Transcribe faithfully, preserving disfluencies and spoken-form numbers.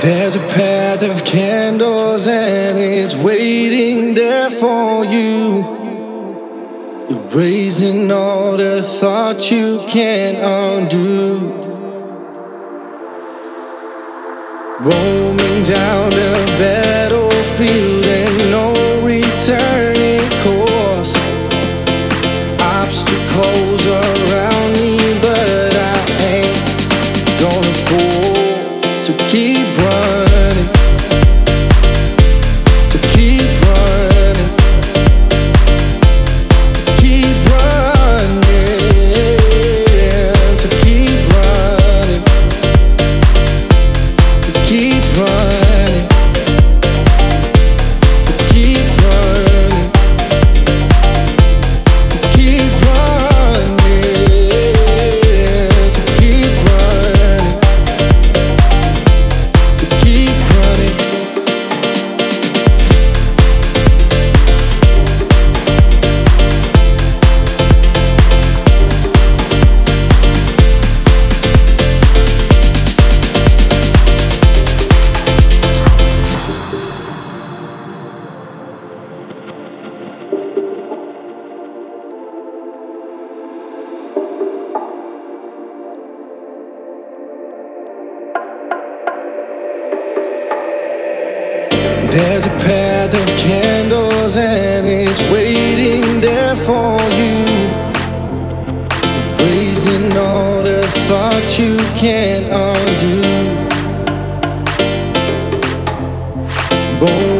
There's a path of candles and it's waiting there for you, erasing all the thoughts you can't undo. Roaming down the battlefield and no returning course. Obstacles around me, but I ain't gonna fall. So keep running, so keep running, keep running, so keep running, so keep running, so keep running, so keep running, so keep running. Keep running. There's a path of candles and it's waiting there for you, raising all the thoughts you can't undo. Boom.